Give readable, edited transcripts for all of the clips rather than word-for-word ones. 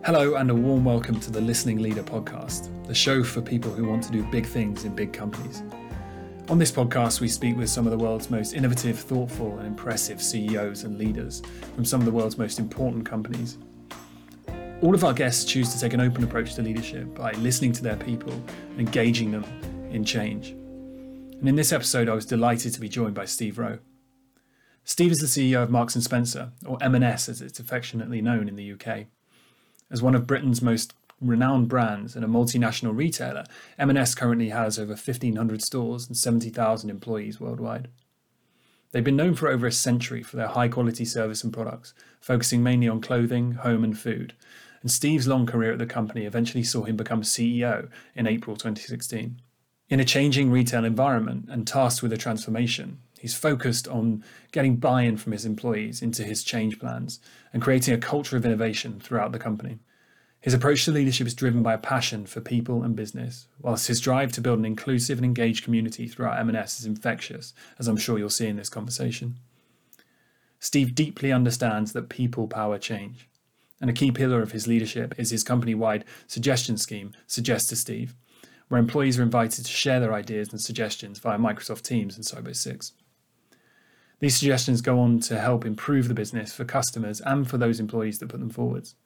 Hello and a warm welcome to the Listening Leader podcast, the show for people who want to do big things in big companies. On this podcast, we speak with some of the world's most innovative, thoughtful and impressive CEOs and leaders from some of the world's most important companies. All of our guests choose to take an open approach to leadership by listening to their people and engaging them in change. And in this episode, I was delighted to be joined by Steve Rowe. Steve is the CEO of Marks & Spencer, or M&S as it's affectionately known in the UK. As one of Britain's most renowned brands and a multinational retailer, M&S currently has over 1,500 stores and 70,000 employees worldwide. They've been known for over a century for their high-quality service and products, focusing mainly on clothing, home and food. And Steve's long career at the company eventually saw him become CEO in April 2016. In a changing retail environment and tasked with a transformation, he's focused on getting buy-in from his employees into his change plans and creating a culture of innovation throughout the company. His approach to leadership is driven by a passion for people and business, whilst his drive to build an inclusive and engaged community throughout M&S is infectious, as I'm sure you'll see in this conversation. Steve deeply understands that people power change, and a key pillar of his leadership is his company-wide suggestion scheme, Suggest to Steve, where employees are invited to share their ideas and suggestions via Microsoft Teams and Cyber6. These suggestions go on to help improve the business for customers and for those employees that put them forwards.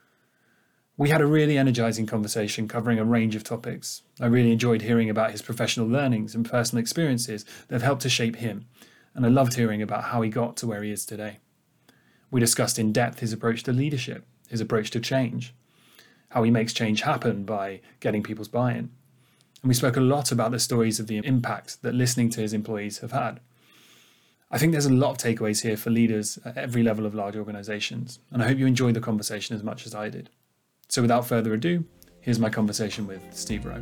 We had a really energizing conversation covering a range of topics. I really enjoyed hearing about his professional learnings and personal experiences that have helped to shape him, and I loved hearing about how he got to where he is today. We discussed in depth his approach to leadership, his approach to change, how he makes change happen by getting people's buy-in. And we spoke a lot about the stories of the impact that listening to his employees have had. I think there's a lot of takeaways here for leaders at every level of large organizations, and I hope you enjoyed the conversation as much as I did. So without further ado, here's my conversation with Steve Rowe.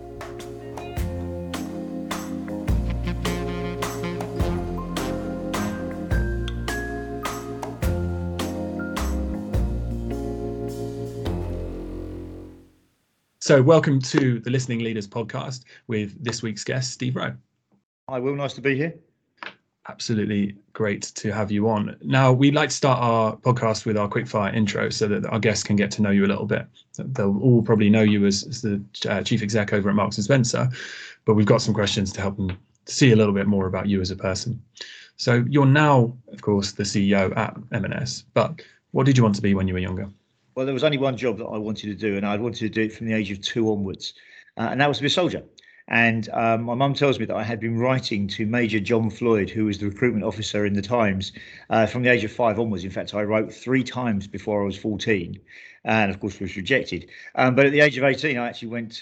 So welcome to the Listening Leaders podcast with this week's guest, Steve Rowe. Hi, Will. Nice to be here. Absolutely great to have you on. Now, we'd like to start our podcast with our quickfire intro so that our guests can get to know you a little bit. They'll all probably know you as the chief exec over at Marks & Spencer, but we've got some questions to help them see a little bit more about you as a person. So you're now, of course, the CEO at M&S, but what did you want to be when you were younger? Well, there was only one job that I wanted to do, and I wanted to do it from the age of 2 onwards, and that was to be a soldier. And my mum tells me that I had been writing to Major John Floyd, who was the recruitment officer in the Times, from the age of 5 onwards. In fact, I wrote 3 times before I was 14, and of course was rejected. But at the age of 18, I actually went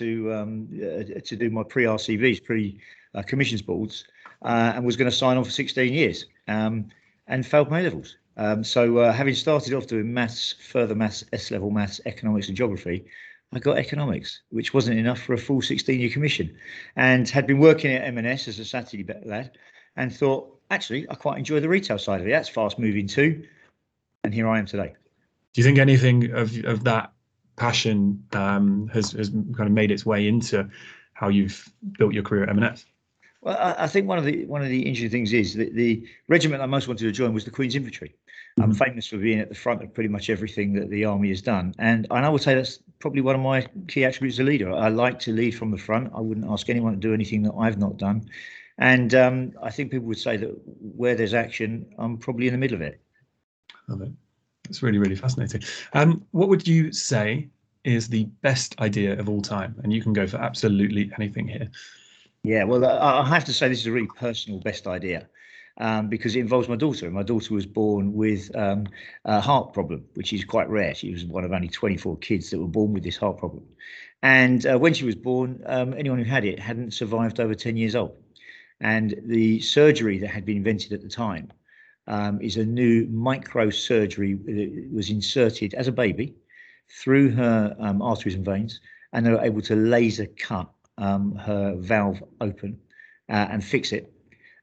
to do my pre-RCVs, pre-commissions boards, and was going to sign on for 16 years, and failed my A-levels. So having started off doing maths, further maths, S-level maths, economics and geography, I got economics, which wasn't enough for a full 16-year commission, and had been working at M&S as a Saturday lad and thought, actually, I quite enjoy the retail side of it. That's fast moving too. And here I am today. Do you think anything of that passion has kind of made its way into how you've built your career at M&S? Well, I think one of the interesting things is that the regiment I most wanted to join was the Queen's Infantry. I'm famous for being at the front of pretty much everything that the army has done. And I would say that's probably one of my key attributes as a leader. I like to lead from the front. I wouldn't ask anyone to do anything that I've not done. And I think people would say that where there's action, I'm probably in the middle of it. Love it. That's really, really fascinating. What would you say is the best idea of all time? And you can go for absolutely anything here. Yeah, well, I have to say this is a really personal best idea. Because it involves my daughter. And my daughter was born with a heart problem, which is quite rare. She was one of only 24 kids that were born with this heart problem. And when she was born, anyone who had it hadn't survived over 10 years old. And the surgery that had been invented at the time is a new microsurgery that was inserted as a baby through her arteries and veins, and they were able to laser cut her valve open and fix it.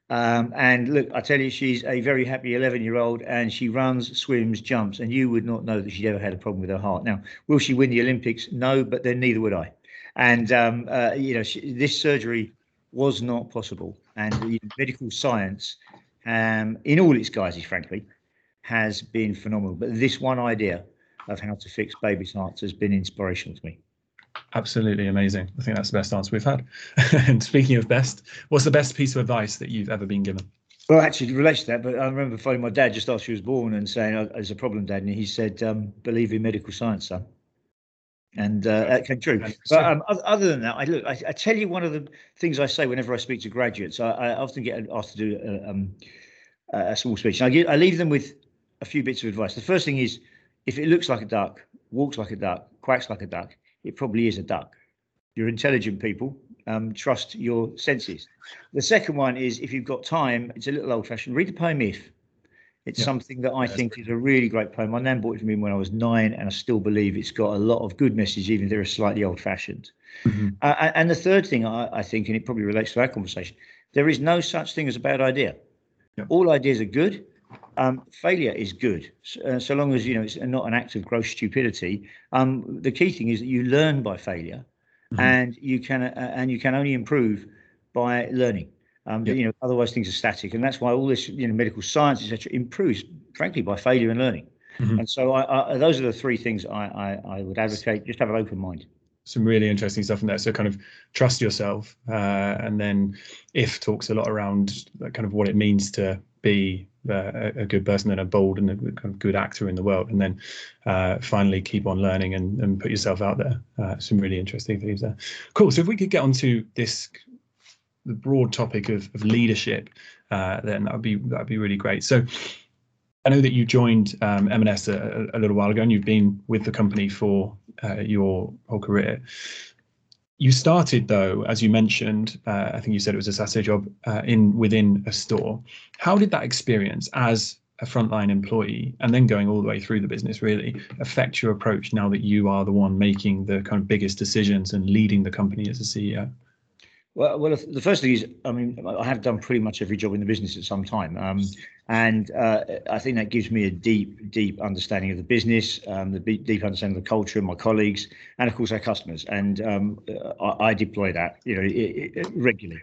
And look, I tell you, she's a very happy 11-year-old, and she runs, swims, jumps, and you would not know that she'd ever had a problem with her heart. Now, will she win the Olympics? No, but then neither would I. And, this surgery was not possible. And the medical science, in all its guises, frankly, has been phenomenal. But this one idea of how to fix babies' hearts has been inspirational to me. Absolutely amazing. I think that's the best answer we've had. And speaking of best, what's the best piece of advice that you've ever been given? Well, actually, it relates to that, but I remember phoning my dad just after she was born and saying, "Oh, there's a problem, Dad," and he said, "Believe in medical science, son." And that came true. But other than that, I tell you, one of the things I say whenever I speak to graduates, I often get asked to do a small speech. And I leave them with a few bits of advice. The first thing is, if it looks like a duck, walks like a duck, quacks like a duck, it probably is a duck. You're intelligent people. Trust your senses. The second one is, if you've got time, it's a little old-fashioned. Read the poem If. It's something that I think is a really great poem. My nan bought it for me when I was 9, and I still believe it's got a lot of good message, even if they're slightly old-fashioned. And the third thing I think, and it probably relates to our conversation, there is no such thing as a bad idea. All ideas are good. Failure is good, so long as it's not an act of gross stupidity. The key thing is that you learn by failure, and you can only improve by learning. Otherwise things are static, and that's why all this medical science, etc., improves, frankly, by failure and learning. And so those are the three things I would advocate. Just have an open mind. Some really interesting stuff in there. So kind of trust yourself, and then If talks a lot around kind of what it means to be a good person and a bold and a kind of good actor in the world, and then finally keep on learning and put yourself out there. Some really interesting things there. Cool. So if we could get onto the broad topic of leadership, then that'd be really great. So I know that you joined M&S a little while ago, and you've been with the company for your whole career. You started, though, as you mentioned, I think you said it was a Saturday job within a store. How did that experience as a frontline employee, and then going all the way through the business, really affect your approach now that you are the one making the kind of biggest decisions and leading the company as a CEO? Well, the first thing is, I mean, I have done pretty much every job in the business at some time, and I think that gives me a deep understanding of the business, the deep understanding of the culture, my colleagues, and of course our customers. And I deploy that, regularly.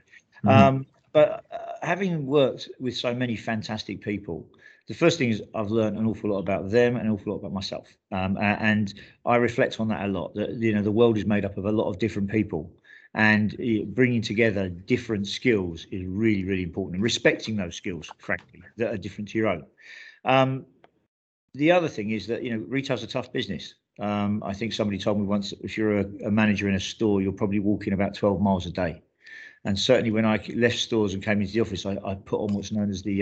But having worked with so many fantastic people, the first thing is I've learned an awful lot about them and an awful lot about myself, and I reflect on that a lot. That the world is made up of a lot of different people. And bringing together different skills is really, really important, and respecting those skills, frankly, that are different to your own. The other thing is that, retail's a tough business. I think somebody told me once that if you're a manager in a store, you're probably walking about 12 miles a day. And certainly when I left stores and came into the office, I put on what's known as the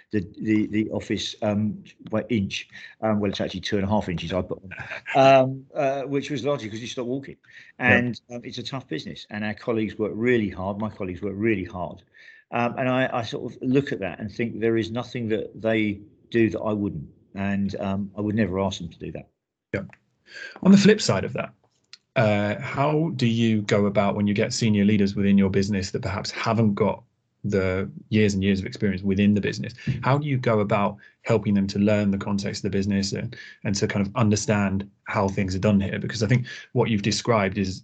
office inch. Well, it's actually 2.5 inches I put on, which was largely because you stop walking. And it's a tough business, and our colleagues work really hard. My colleagues work really hard. And I sort of look at that and think there is nothing that they do that I wouldn't. And I would never ask them to do that. Yeah. On the flip side of that, how do you go about when you get senior leaders within your business that perhaps haven't got the years and years of experience within the business? How do you go about helping them to learn the context of the business and to kind of understand how things are done here? Because I think what you've described is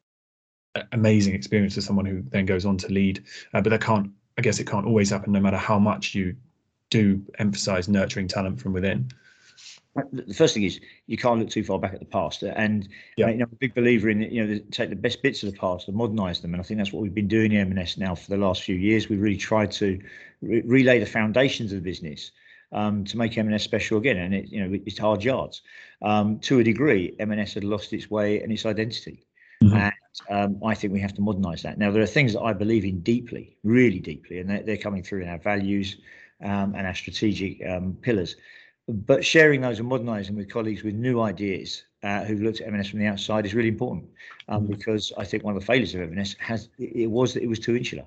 an amazing experience for someone who then goes on to lead, but I guess it can't always happen, no matter how much you do emphasize nurturing talent from within. The first thing is you can't look too far back at the past, and I'm a big believer in take the best bits of the past and modernise them, and I think that's what we've been doing in M&S now for the last few years. We've really tried to relay the foundations of the business to make M&S special again, and it's hard yards. To a degree, M&S had lost its way and its identity, and I think we have to modernise that. Now there are things that I believe in deeply, really deeply, and they're coming through in our values and our strategic pillars. But sharing those and modernising with colleagues with new ideas who've looked at M&S from the outside is really important, because I think one of the failures of M&S was that it was too insular.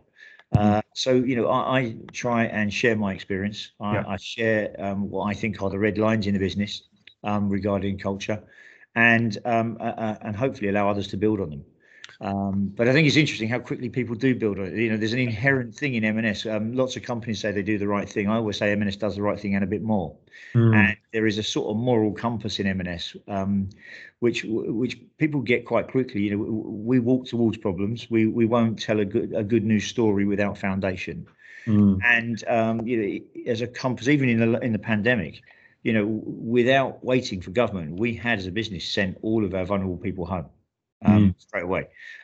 So I try and share my experience. I share what I think are the red lines in the business regarding culture, and hopefully allow others to build on them. But I think it's interesting how quickly people do build on it. There's an inherent thing in M&S. Lots of companies say they do the right thing. I always say M&S does the right thing and a bit more. And there is a sort of moral compass in M&S, which people get quite quickly. We walk towards problems. We won't tell a good news story without foundation. And as a compass, even in the pandemic, without waiting for government, we had as a business sent all of our vulnerable people home straight away.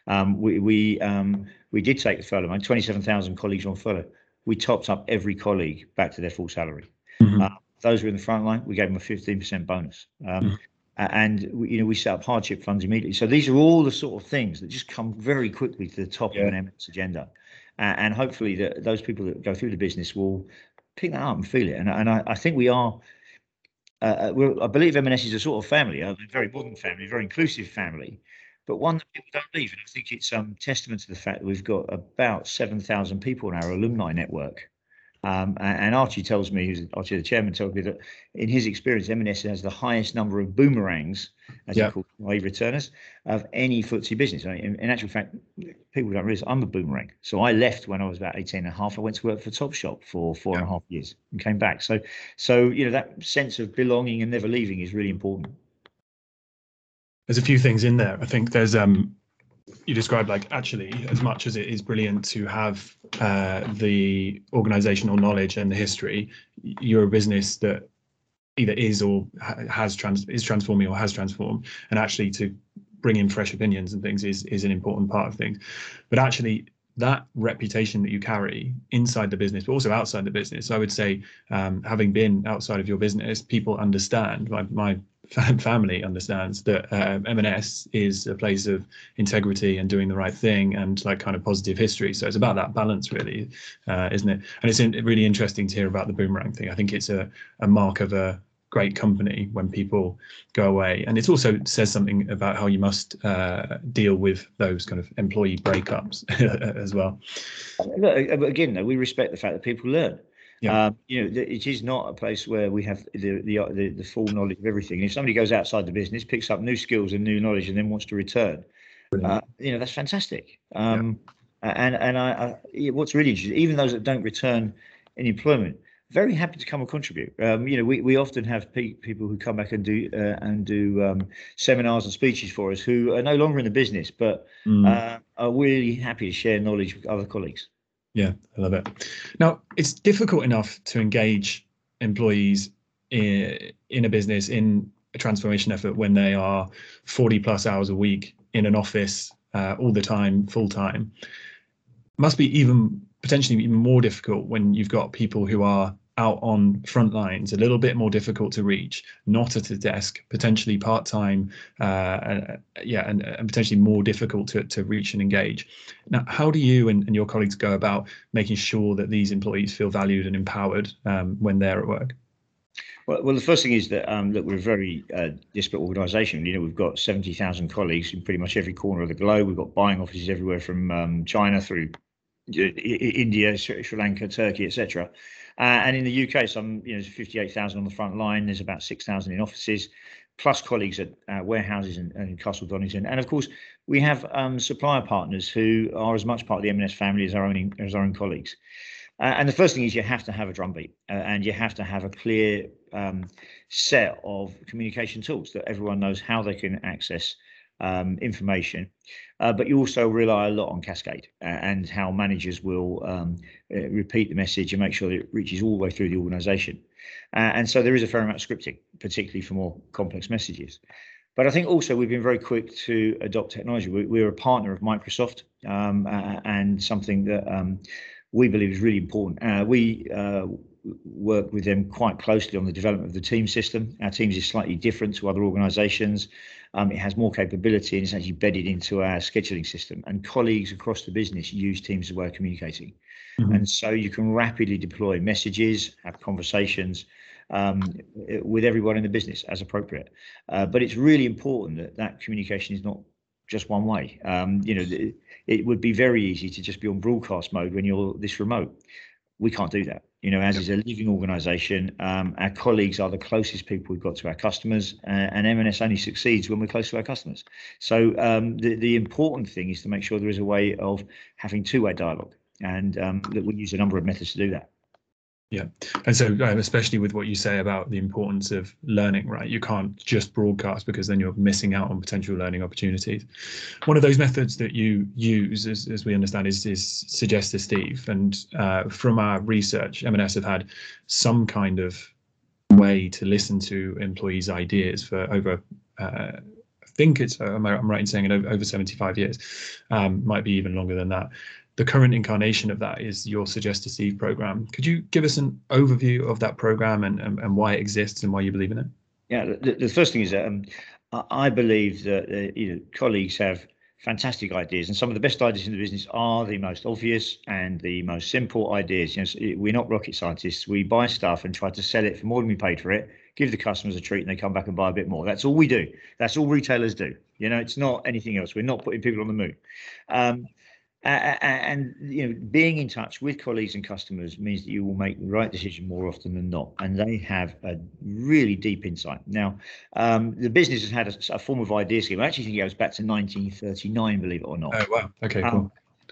We did take the furlough. 27,000 colleagues on furlough. We topped up every colleague back to their full salary. Those who were in the front line, we gave them a 15% bonus. And we set up hardship funds immediately. So these are all the sort of things that just come very quickly to the top of an M&S agenda. And hopefully those people that go through the business will pick that up and feel it. And I think we are, I believe M&S is a sort of family, a very modern family, very inclusive family, but one that people don't leave. And I think it's testament to the fact that we've got about 7,000 people in our alumni network. And Archie tells me, Archie, the chairman, tells me that in his experience, M&S has the highest number of boomerangs, as he calls naive returners, of any FTSE business. In actual fact, people don't realize I'm a boomerang. So I left when I was about 18 and a half. I went to work for Topshop for 4.5 years and came back. So that sense of belonging and never leaving is really important. There's a few things in there. I think there's you described, like, actually, as much as it is brilliant to have the organizational knowledge and the history, you're a business that either is or is transforming or has transformed, and actually to bring in fresh opinions and things is an important part of things. But actually, that reputation that you carry inside the business, but also outside the business, I would say, having been outside of your business, people understand, my family understands that M&S is a place of integrity and doing the right thing and like kind of positive history. So it's about that balance, really, isn't it? And it's really interesting to hear about the boomerang thing. I think it's a mark of a great company when people go away, and it also says something about how you must deal with those kind of employee breakups as well. Again, though, we respect the fact that people learn. It is not a place where we have the full knowledge of everything. If somebody goes outside the business, picks up new skills and new knowledge, and then wants to return, that's fantastic. And what's really interesting, even those that don't return in employment, very happy to come and contribute. We often have people who come back and do seminars and speeches for us who are no longer in the business, but are really happy to share knowledge with other colleagues. Yeah, I love it. Now, it's difficult enough to engage employees in a business, in a transformation effort, when they are 40 plus hours a week in an office all the time, full time. Must be potentially even more difficult when you've got people who are out on front lines, a little bit more difficult to reach, not at a desk, potentially part-time, and potentially more difficult to reach and engage. Now, how do you and your colleagues go about making sure that these employees feel valued and empowered when they're at work? Well, the first thing is that we're a very disparate organisation. We've got 70,000 colleagues in pretty much every corner of the globe. We've got buying offices everywhere from China through India, Sri Lanka, Turkey, etc. And in the UK, 58,000 on the front line. There's about 6,000 in offices, plus colleagues at warehouses and Castle Donington. And of course, we have supplier partners who are as much part of the M&S family as our own colleagues. And the first thing is you have to have a drumbeat, and you have to have a clear set of communication tools that everyone knows how they can access information, but you also rely a lot on Cascade and how managers will repeat the message and make sure that it reaches all the way through the organisation. And so there is a fair amount of scripting, particularly for more complex messages. But I think also we've been very quick to adopt technology. We're a partner of Microsoft, and something that we believe is really important. We work with them quite closely on the development of the Teams system. Our Teams is slightly different to other organisations. It has more capability, and it's actually bedded into our scheduling system. And colleagues across the business use Teams as a way of communicating. And so you can rapidly deploy messages, have conversations with everyone in the business as appropriate. But it's really important that communication is not just one way. It would be very easy to just be on broadcast mode when you're this remote. We can't do that. As is a living organisation, our colleagues are the closest people we've got to our customers, and M&S only succeeds when we're close to our customers. So the important thing is to make sure there is a way of having two-way dialogue, and that we use a number of methods to do that. Yeah. And so especially with what you say about the importance of learning, right? You can't just broadcast, because then you're missing out on potential learning opportunities. One of those methods that you use, as we understand, is Suggest to Steve. And from our research, M&S have had some kind of way to listen to employees' ideas for over, I think I'm right in saying it, over 75 years, might be even longer than that. The current incarnation of that is your Suggest to Steve program. Could you give us an overview of that program and why it exists and why you believe in it? Yeah, the first thing is that I believe that colleagues have fantastic ideas, and some of the best ideas in the business are the most obvious and the most simple ideas. We're not rocket scientists. We buy stuff and try to sell it for more than we paid for it, give the customers a treat, and they come back and buy a bit more. That's all we do. That's all retailers do. It's not anything else. We're not putting people on the moon. And being in touch with colleagues and customers means that you will make the right decision more often than not, and they have a really deep insight. Now, the business has had a form of idea scheme. I actually think it goes back to 1939, believe it or not. Oh wow! Okay, cool.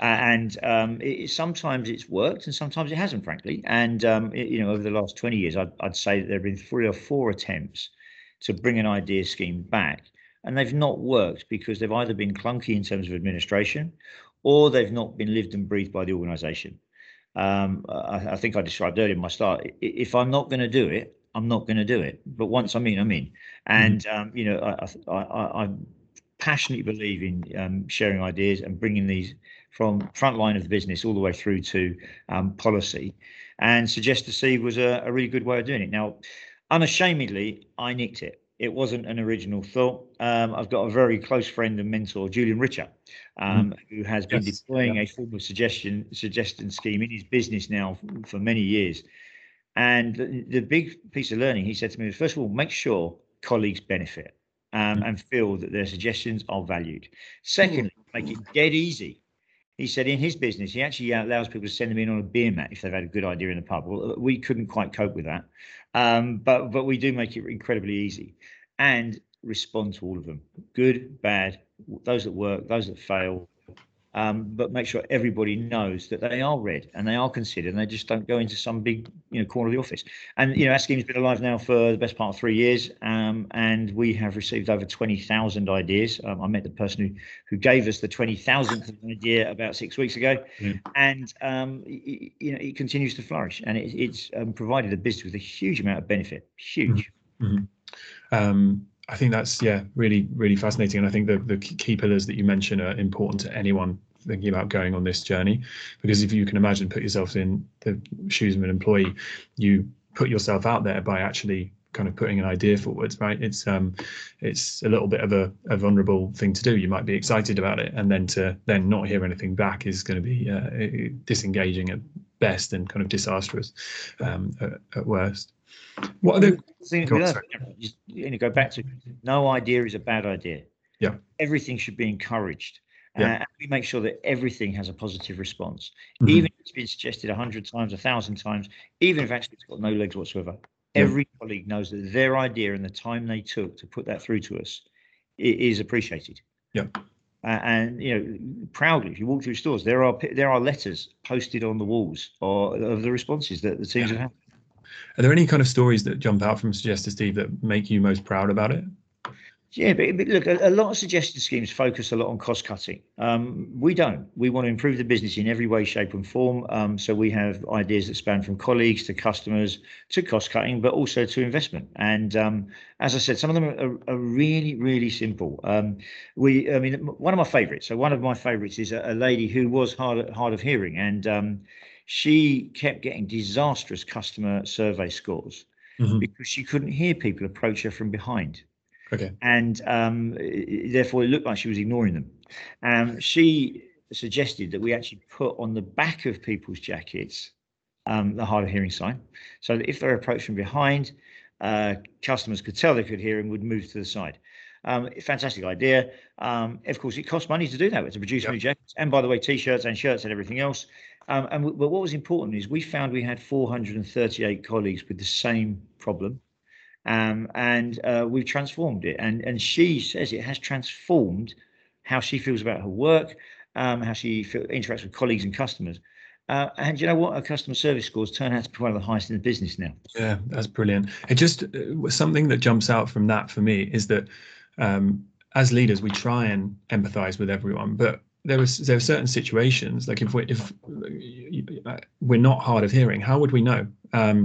Sometimes it's worked and sometimes it hasn't, frankly. And over the last 20 years, I'd say that there have been 3 or 4 attempts to bring an idea scheme back, and they've not worked because they've either been clunky in terms of administration, or they've not been lived and breathed by the organisation. I think I described earlier in my start. If I'm not going to do it, I'm not going to do it. But once I'm in, I'm in. And I passionately believe in sharing ideas and bringing these from front line of the business all the way through to policy. And Suggest to Steve was a really good way of doing it. Now, unashamedly, I nicked it. It wasn't an original thought. I've got a very close friend and mentor, Julian Richer, who has been deploying a form of suggestion scheme in his business now for many years. And the big piece of learning, he said to me, was, first of all, make sure colleagues benefit and feel that their suggestions are valued. Secondly, make it dead easy. He said in his business, he actually allows people to send them in on a beer mat if they've had a good idea in the pub. Well, we couldn't quite cope with that. But we do make it incredibly easy and respond to all of them. Good, bad, those that work, those that fail. But make sure everybody knows that they are read and they are considered, and they just don't go into some big corner of the office. And our scheme's been alive now for the best part of 3 years, and we have received over 20,000 ideas. I met the person who gave us the 20,000th idea about 6 weeks ago, and it continues to flourish, and it's provided the business with a huge amount of benefit. Huge. I think that's really, really fascinating, and I think the key pillars that you mention are important to anyone thinking about going on this journey, because if you can imagine, put yourself in the shoes of an employee, you put yourself out there by actually kind of putting an idea forwards, right? It's a little bit of a vulnerable thing to do. You might be excited about it, and then not hear anything back is going to be disengaging at best and kind of disastrous at worst. What are the go back to, no idea is a bad idea. Yeah, everything should be encouraged. And we make sure that everything has a positive response, even if it's been suggested 100 times, 1,000 times, even if actually it's got no legs whatsoever. Every colleague knows that their idea and the time they took to put that through to us is appreciated. And proudly, if you walk through stores, there are letters posted on the walls of the responses that the teams have had. Are there any kind of stories that jump out from Suggest to Steve that make you most proud about it? Yeah, but look, a lot of suggested schemes focus a lot on cost cutting. We don't. We want to improve the business in every way, shape and form. So we have ideas that span from colleagues to customers to cost cutting, but also to investment. And as I said, some of them are really, really simple. One of my favorites. So one of my favorites is a lady who was hard of hearing, and she kept getting disastrous customer survey scores because she couldn't hear people approach her from behind. Okay. And therefore, it looked like she was ignoring them. She suggested that we actually put on the back of people's jackets the hard of hearing sign, so that if they're approached from behind, customers could tell they could hear and would move to the side. Fantastic idea. Of course, it costs money to do that, to produce new jackets, and by the way, t-shirts and shirts and everything else. But what was important is we found we had 438 colleagues with the same problem. And we've transformed it, and she says it has transformed how she feels about her work, how she interacts with colleagues and customers. And you know what? Our customer service scores turn out to be one of the highest in the business now. Yeah, that's brilliant. It just something that jumps out from that for me is that as leaders, we try and empathize with everyone, but there are certain situations, like if we're not hard of hearing, how would we know?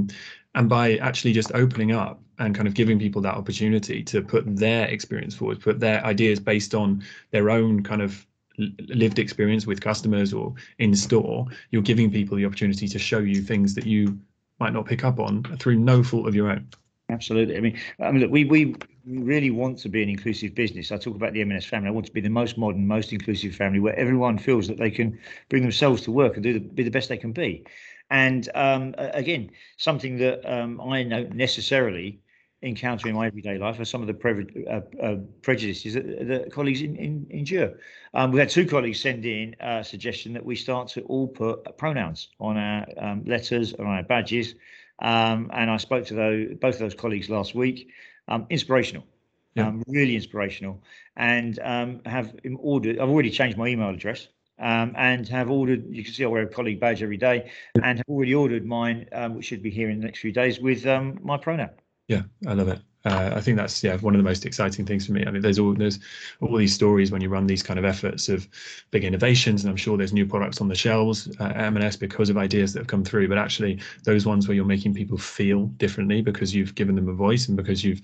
And by actually just opening up and kind of giving people that opportunity to put their experience forward, put their ideas based on their own kind of lived experience with customers or in store, you're giving people the opportunity to show you things that you might not pick up on through no fault of your own. Absolutely. I mean, look, we really want to be an inclusive business. I talk about the M&S family. I want to be the most modern, most inclusive family where everyone feels that they can bring themselves to work and be the best they can be. And again, something that I don't necessarily encounter in my everyday life are some of the prejudices that colleagues endure. We've had two colleagues send in a suggestion that we start to all put pronouns on our letters and on our badges. And I spoke to both of those colleagues last week. Inspirational, really inspirational, and have ordered. I've already changed my email address. And have ordered, you can see I wear a colleague badge every day, and have already ordered mine, which should be here in the next few days with my pronoun. Yeah, I love it. I think that's one of the most exciting things for me. I mean, there's all these stories when you run these kind of efforts of big innovations, and I'm sure there's new products on the shelves at M&S because of ideas that have come through. But actually, those ones where you're making people feel differently because you've given them a voice and because you've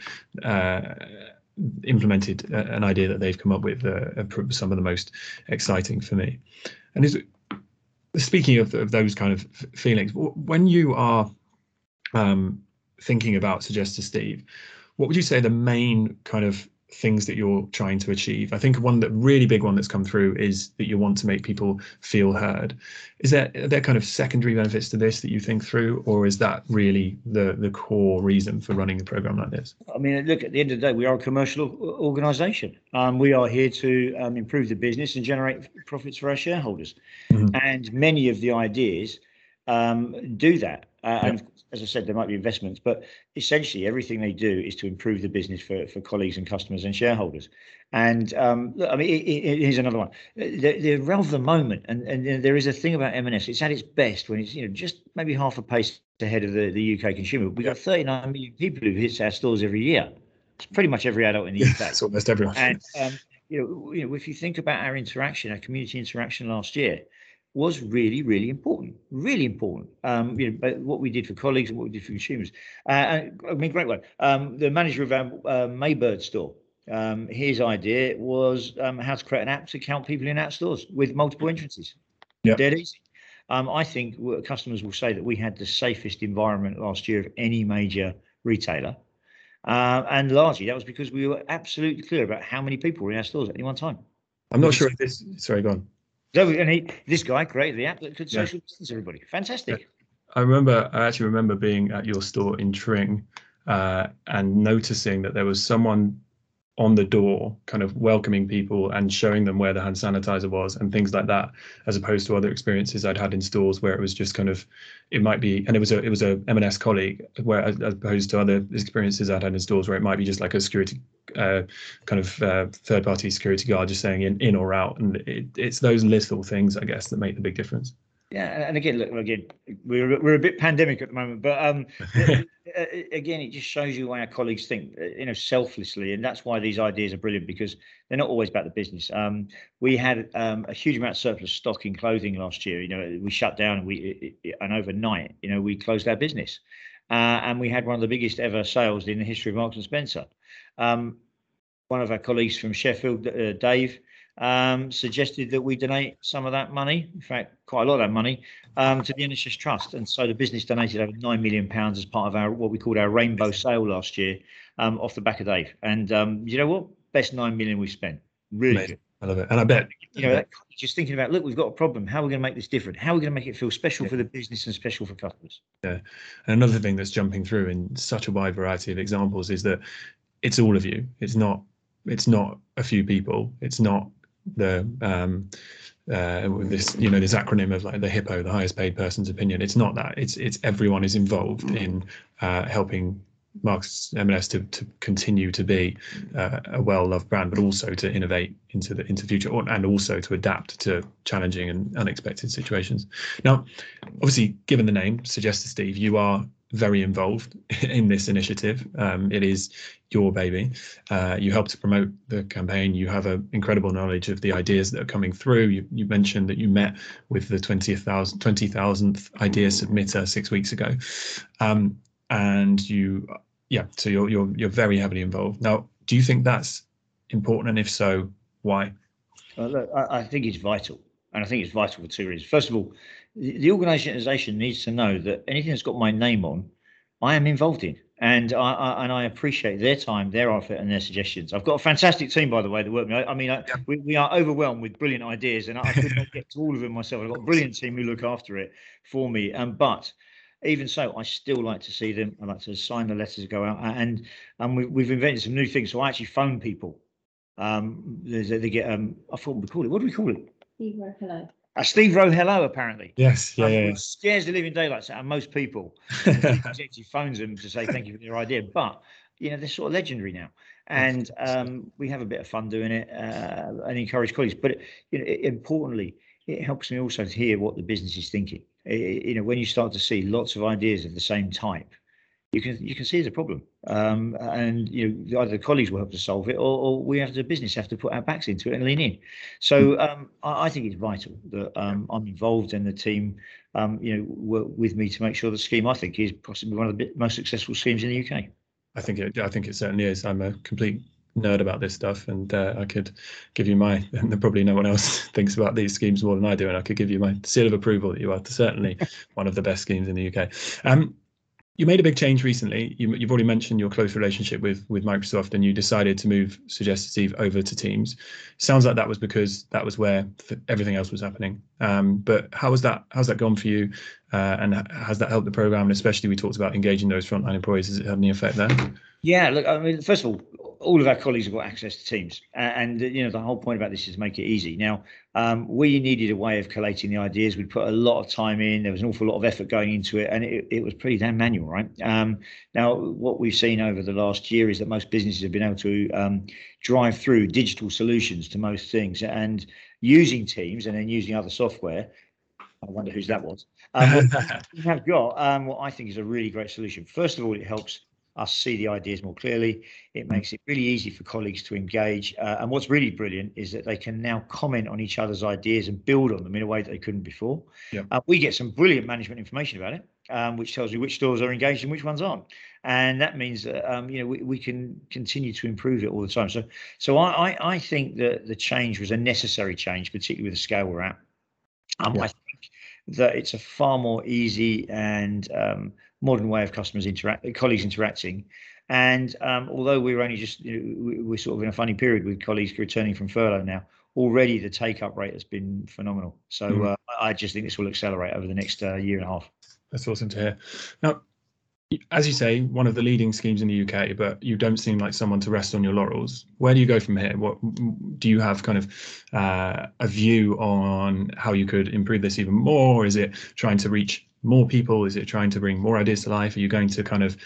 implemented an idea that they've come up with, are some of the most exciting for me. And speaking of those kind of feelings, when you are thinking about Suggest to Steve, what would you say the main kind of things that you're trying to achieve? I think really big one that's come through is that you want to make people feel heard. Are there kind of secondary benefits to this that you think through, or is that really the core reason for running a program like this? I mean, look, at the end of the day, we are a commercial organisation. We are here to improve the business and generate profits for our shareholders. Mm-hmm. And many of the ideas do that. And as I said, there might be investments, but essentially everything they do is to improve the business for colleagues and customers and shareholders. And look, I mean, here's another one. The realm of the moment, and there is a thing about M&S. It's at its best when it's just maybe half a pace ahead of the UK consumer. We've got 39 million people who hit our stores every year. It's pretty much every adult in the UK. It's almost everyone. And if you think about our community interaction last year, was really, really important. Really important. What we did for colleagues and what we did for consumers. I mean, great one. The manager of our Maybird store, his idea was how to create an app to count people in our stores with multiple entrances. Yeah. Dead easy. I think customers will say that we had the safest environment last year of any major retailer. And largely that was because we were absolutely clear about how many people were in our stores at any one time. I'm not sure if this. Sorry, go on. So, this guy created the app that could social distance everybody. Fantastic. I actually remember being at your store in Tring and noticing that there was someone on the door kind of welcoming people and showing them where the hand sanitizer was and things like that, as opposed to other experiences I'd had in stores where it was just kind of, it might be, and it was a M&S colleague, where as opposed to other experiences I'd had in stores where it might be just like a security third-party security guard just saying in or out, and it's those little things, I guess, that make the big difference. Yeah, and again, we're a bit pandemic at the moment, but again, it just shows you why our colleagues think, selflessly, and that's why these ideas are brilliant, because they're not always about the business. We had a huge amount of surplus stock in clothing last year. We shut down and overnight, we closed our business, and we had one of the biggest ever sales in the history of Marks and Spencer. One of our colleagues from Sheffield, Dave, suggested that we donate some of that money, in fact quite a lot of that money, to the NHS Trust, and so the business donated over £9 million as part of our what we called our rainbow sale last year, off the back of Dave. And you know what, best $9 million we've spent. Really Amazing. Good. I love it. And I bet just thinking about, look, we've got a problem, how are we going to make this different, how are we going to make it feel special for the business and special for customers? And another thing that's jumping through in such a wide variety of examples is that it's all of you. It's not a few people. It's not the this acronym of like the HIPPO, the highest paid person's opinion. It's not that. It's everyone is involved in helping Marks M&S to continue to be a well-loved brand, but also to innovate into the future, and also to adapt to challenging and unexpected situations. Now, obviously, given the name Suggest to Steve, you are very involved in this initiative. It is your baby. You help to promote the campaign. You have an incredible knowledge of the ideas that are coming through. You mentioned that you met with the 20,000th idea submitter 6 weeks ago. and so you're very heavily involved. Now, do you think that's important, and if so, why? Look, I think it's vital, and I think it's vital for two reasons. First of all, the organisation needs to know that anything that's got my name on, I am involved in, and I appreciate their time, their effort, and their suggestions. I've got a fantastic team, by the way, that work with me. I mean, we are overwhelmed with brilliant ideas, and I could not get to all of them myself. I've got a brilliant team who look after it for me, but even so, I still like to see them. I like to sign the letters, go out, and we've invented some new things. So I actually phone people. They get I forgot what we call it. What do we call it? Steve Rowe hello. A Steve Rowe hello, apparently. Yes, yeah. Which scares the living daylights out of most people. The executive phones them to say thank you for their idea, but they're sort of legendary now, and we have a bit of fun doing it and encourage colleagues. But importantly, it helps me also to hear what the business is thinking. When you start to see lots of ideas of the same type, you can see there's a problem, and either the colleagues will help to solve it, or we have the business have to put our backs into it and lean in. So I think it's vital that I'm involved and the team work with me to make sure the scheme, I think, is possibly one of the most successful schemes in the UK. I think it certainly is. I'm a complete nerd about this stuff, and I could give you and probably no one else thinks about these schemes more than I do, and I could give you my seal of approval that you are certainly one of the best schemes in the UK. You made a big change recently. You've already mentioned your close relationship with Microsoft, and you decided to move Suggestive over to Teams. Sounds like that was because that was where everything else was happening. But how's that gone for you? And has that helped the program? And especially, we talked about engaging those frontline employees. Has it had any effect there? Yeah, look, I mean, first of all of our colleagues have got access to Teams, and the whole point about this is to make it easy. Now, we needed a way of collating the ideas. We put a lot of time in. There was an awful lot of effort going into it, and it was pretty damn manual, right? Now, what we've seen over the last year is that most businesses have been able to drive through digital solutions to most things, and using Teams and then using other software. I wonder whose that was. We have got what I think is a really great solution. First of all, it helps us see the ideas more clearly. It makes it really easy for colleagues to engage. And what's really brilliant is that they can now comment on each other's ideas and build on them in a way that they couldn't before. Yeah. We get some brilliant management information about it, which tells you which stores are engaged and which ones aren't. And that means that we can continue to improve it all the time. So I think that the change was a necessary change, particularly with the scale we're at. I think that it's a far more easy and modern way of colleagues interacting. And although we're only just, we're sort of in a funny period with colleagues returning from furlough now, already the take-up rate has been phenomenal. So I just think this will accelerate over the next year and a half. That's awesome to hear. Now, as you say, one of the leading schemes in the UK, but you don't seem like someone to rest on your laurels. Where do you go from here? What do you have kind of a view on how you could improve this even more? Is it trying to reach more people? Is it trying to bring more ideas to life? Are you going to kind of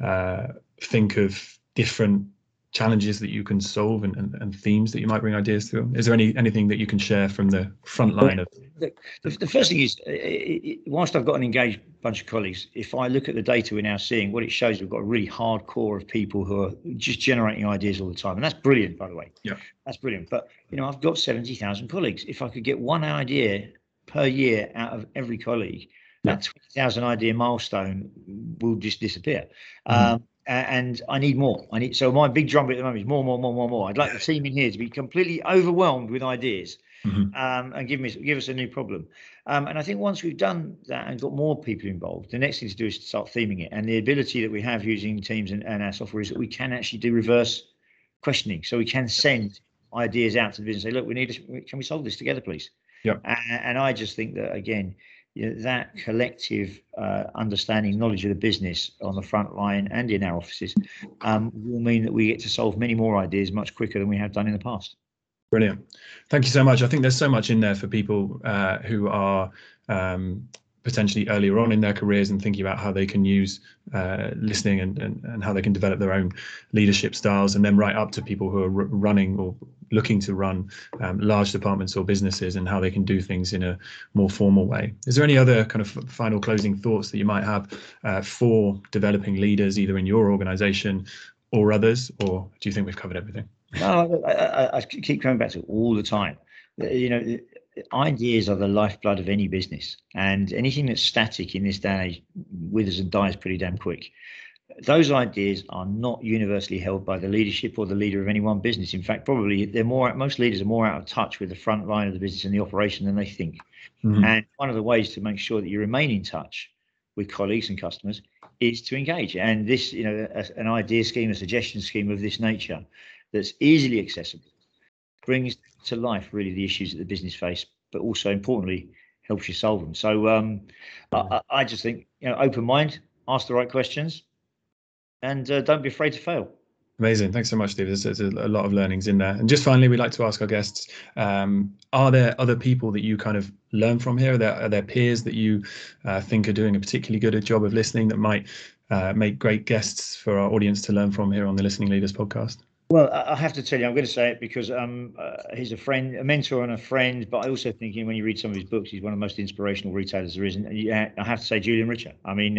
think of different challenges that you can solve and themes that you might bring ideas to? Is there anything that you can share from the front line of? The first thing is, whilst I've got an engaged bunch of colleagues, if I look at the data we're now seeing, what it shows, we've got a really hard core of people who are just generating ideas all the time. And that's brilliant, by the way. Yeah, that's brilliant. But, I've got 70,000 colleagues. If I could get one idea per year out of every colleague, that 20,000 idea milestone will just disappear. And I need more. So my big drumbeat at the moment is more. I'd like the team in here to be completely overwhelmed with ideas, and give us a new problem. And I think once we've done that and got more people involved, the next thing to do is to start theming it. And the ability that we have using Teams and our software is that we can actually do reverse questioning. So we can send ideas out to the business and say, look, can we solve this together, please? Yeah. And I just think that, again, that collective understanding, knowledge of the business on the front line and in our offices will mean that we get to solve many more ideas much quicker than we have done in the past. Brilliant. Thank you so much. I think there's so much in there for people who are potentially earlier on in their careers and thinking about how they can use listening and how they can develop their own leadership styles, and then right up to people who are running or looking to run large departments or businesses and how they can do things in a more formal way. Is there any other kind of final closing thoughts that you might have for developing leaders either in your organization or others, or do you think we've covered everything? No, I keep coming back to it all the time. ideas are the lifeblood of any business, and anything that's static in this day and age withers and dies pretty damn quick. Those ideas are not universally held by the leadership or the leader of any one business. In fact, probably most leaders are more out of touch with the front line of the business and the operation than they think. Mm-hmm. And one of the ways to make sure that you remain in touch with colleagues and customers is to engage. And this, an idea scheme, a suggestion scheme of this nature that's easily accessible brings to life really the issues that the business face, but also importantly helps you solve them. So I just think, open mind, ask the right questions, and don't be afraid to fail. Amazing. Thanks so much, Steve. There's a lot of learnings in there. And just finally, we'd like to ask our guests, are there other people that you kind of learn from here? Are there peers that you think are doing a particularly good job of listening that might make great guests for our audience to learn from here on the Listening Leaders podcast? Well, I have to tell you, I'm going to say it because he's a friend, a mentor and a friend, but I also think when you read some of his books, he's one of the most inspirational retailers there is. And I have to say Julian Richer. I mean,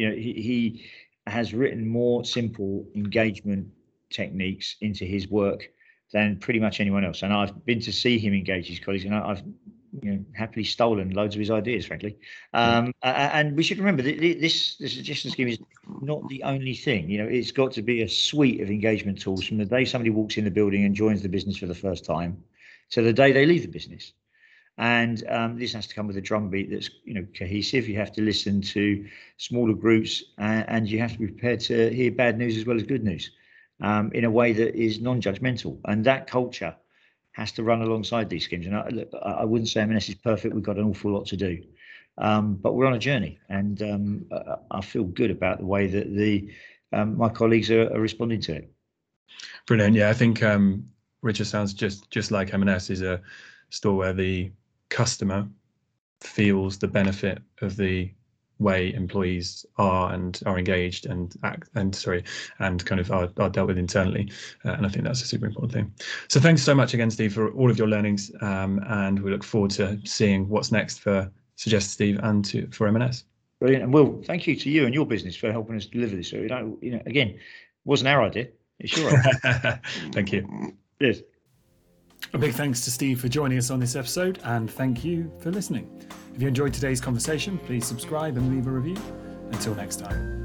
he has written more simple engagement techniques into his work than pretty much anyone else. And I've been to see him engage his colleagues, and I've happily stolen loads of his ideas, frankly. And we should remember that the suggestion scheme is not the only thing. It's got to be a suite of engagement tools from the day somebody walks in the building and joins the business for the first time to the day they leave the business. And this has to come with a drumbeat that's cohesive. You have to listen to smaller groups, and you have to be prepared to hear bad news as well as good news in a way that is non-judgmental. And that culture has to run alongside these schemes. And I wouldn't say M&S is perfect. We've got an awful lot to do, but we're on a journey, and I feel good about the way that my colleagues are responding to it. Brilliant. Yeah, I think Richer sounds just like M&S is a store where the customer feels the benefit of the way employees are engaged and kind of are dealt with internally, and I think that's a super important thing. So thanks so much again, Steve, for all of your learnings, and we look forward to seeing what's next for Suggest Steve and for M&S. Brilliant. And Will, thank you to you and your business for helping us deliver this. So again, it wasn't our idea, it's your idea. Thank you. Cheers. A big thanks to Steve for joining us on this episode, and thank you for listening. If you enjoyed today's conversation, please subscribe and leave a review. Until next time.